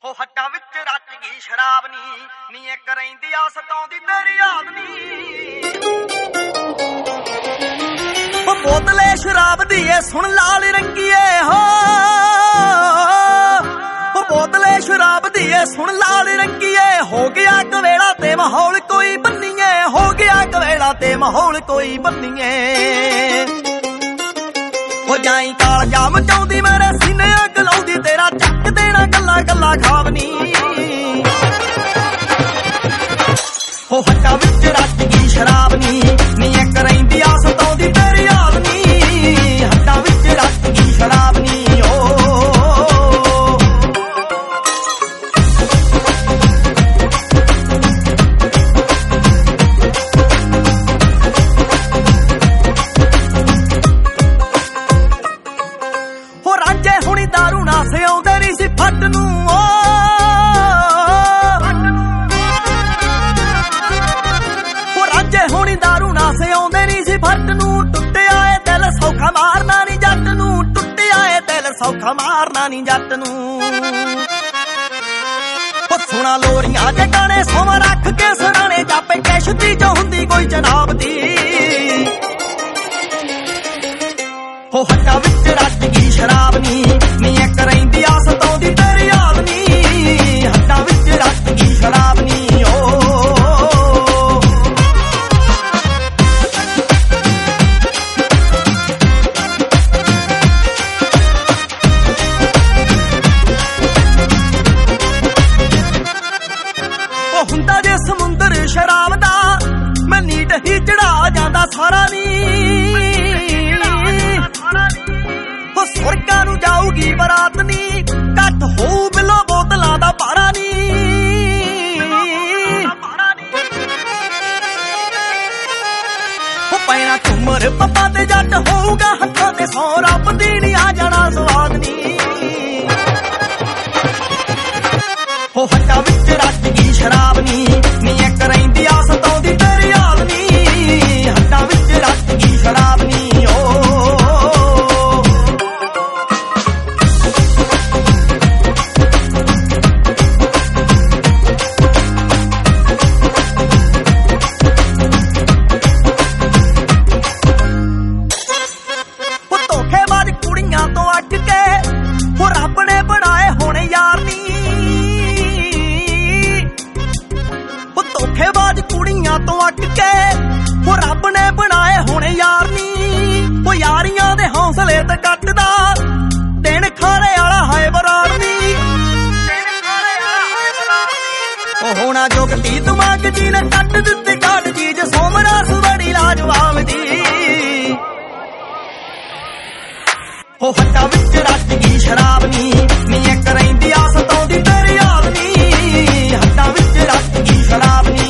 ਹੋ ਹੱਟਾਂ ਵਿੱਚ ਰਚ ਗਈ ਸ਼ਰਾਬ ਨੀ ਇੱਕ ਰਹਿੰਦੀ ਆ ਸਤਾਉਂਦੀ ਤੇਰੀ ਯਾਦ ਨੀ। ਹੋ ਬੋਤਲੇ ਸ਼ਰਾਬ ਦੀ ਏ ਸੁਣ ਲਾਲ ਰੰਗੀਏ ਹੋ ਬੋਤਲੇ ਸ਼ਰਾਬ ਦੀ ਏ ਸੁਣ ਲਾਲ ਰੰਗੀਏ ਹੋ ਗਿਆ ਕਵੇਲਾ ਤੇ ਮਾਹੌਲ ਕੋਈ ਬੰਨੀਏ ਹੋ ਗਿਆ ਕਵੇਲਾ ਤੇ ਮਾਹੌਲ ਕੋਈ ਬੰਨੀਏ। ਹੋ ਜਾਈ ਕਾਲਜਾ ਮਚਾਉਂਦੀ ਮੇਰੇ ਸੀਨੇ ਅੱਗ ਲਾਉਂਦੀ ਤੇਰਾ ਚੱਕ ਦੇਣਾ ਗੱਲਾਂ ਗੱਲਾਂ ਖਾਵਨੀ। ਹੋ ਹੱਟਾਂ ਵਿੱਚ ਰਚ ਗਈ ਸ਼ਰਾਬ ਨੀ ਇੱਕ ਰਹਿੰਦੀ ਆ ਸਤਾਉਂਦੀ ਤੇਰੀ ਯਾਦ ਨੀ। ਹੱਟਾਂ ਵਿੱਚ ਰਚ ਗਈ ਸ਼ਰਾਬ ਨੀ ਸਿਆਉਂਦੇ ਨੀ ਸੀ ਫੱਟ ਨੂੰ ਹੋ ਰਾਂਝੇ ਹੋਣੀ ਦਾਰੂ ਨਾ ਸਿਆਉਂਦੇ ਨੀ ਸੀ ਫੱਟ ਨੂੰ। ਟੁੱਟਿਆ ਏ ਦਿਲ ਸੌਖਾ ਮਾਰਨਾ ਨੀ ਜੱਟ ਨੂੰ ਟੁੱਟਿਆ ਏ ਦਿਲ ਸੌਖਾ ਮਾਰਨਾ ਨੀ ਜੱਟ ਨੂੰ। ਹੋ ਸੁਣਾ ਲੋਰੀਆਂ ਦੇ ਗਾਣੇ ਸੋਵਾਂ ਰੱਖ ਕੇ ਸਰਾਣੇ ਜਾਪੇ ਕੈਸ਼ਤੀ ਚ ਹੁੰਦੀ ਕੋਈ ਜਨਾਬ ਦੀ। ਹੋ ਹੱਟਾਂ ਵਿੱਚ ਰਚ ਗਈ ਸ਼ਰਾਬ ਨੀ ਇੱਕ ਰਹਿੰਦੀ ਆ ਸਤਾਉਂਦੀ ਤੇਰੀ ਯਾਦ ਨੀ। ਹੱਟਾਂ ਵਿੱਚ ਰਚ ਗਈ ਸ਼ਰਾਬ ਨੀ ਉਹ ਹੁੰਦਾ ਜੇ ਸਮੁੰਦਰ ਸ਼ਰਾਬ ਦਾ ਮੈਂ ਨੀਂਦ ਹੀ ਚੜਾ ਜਾਂਦਾ ਸਾਰਾ ਨੀ। ਸੁਰਗਾਂ ਨੂੰ ਜਾਊਗੀ ਬਰਾਤ ਨੀ ਘੱਟ ਹੋਊ ਬਿਲੋ ਬੋਤਲਾਂ ਦਾ ਭਾਰਾ ਨੀ। ਉਹ ਪੈਣਾ ਝੁੰਮਰ ਪੱਪਾ ਤੇ ਜੱਟ ਹੋਊਗਾ ਹੱਥਾਂ ਤੇ ਸੌ ਰੱਬ ਦੀ ਨੀ ਆ ਜਾਣਾ ਸਵਾਦ ਨੀ। ਉਹ ਹੱਟਾਂ ਵਿੱਚ ਰਚ ਗਈ ਸ਼ਰਾਬ ਨੀ ਇੱਕ ਰਹਿੰਦੀ ਆ ਸਤਾਉਂਦੀ ਤੇਰੀ ਯਾਦ ਨੀ। ਹੱਟਾਂ ਵਿੱਚ ਰਚ ਗਈ ਸ਼ਰਾਬ ਨੀ ਕੁੜੀਆਂ ਤੋਂ ਅੱਕ ਕੇ ਉਹ ਰੱਬ ਨੇ ਬਣਾਏ ਹੁਣ ਯਾਰ ਨੀ। ਉਹ ਯਾਰੀਆਂ ਦੇ ਹੌਸਲੇ ਤੇ ਕੱਟਦਾ ਦਿਨ ਖਾਣੇ ਵਾਲਾ ਹੈ ਬਰਾੜ ਨੀ। ਉਹ ਹੋਣਾ ਜੁਗਤੀ ਦਿਮਾਗ ਜੀ ਨੇ ਕੱਟ ਦਿੱਤੀ ਕਾਟ ਚੀਜ਼ ਸੋਮਰਾਸ ਬੜੀ ਲਾਜਵਾਬ ਦੀ। ਉਹ ਹੱਟਾਂ ਵਿੱਚ ਰਚ ਗਈ ਸ਼ਰਾਬ ਨੀ ਇੱਕ ਰਹਿੰਦੀ ਆ ਸਤਾਉਂਦੀ ਤੇਰੀ ਯਾਦ ਨੀ। ਹੱਟਾਂ ਵਿੱਚ ਰਚ ਗਈ ਸ਼ਰਾਬ ਨੀ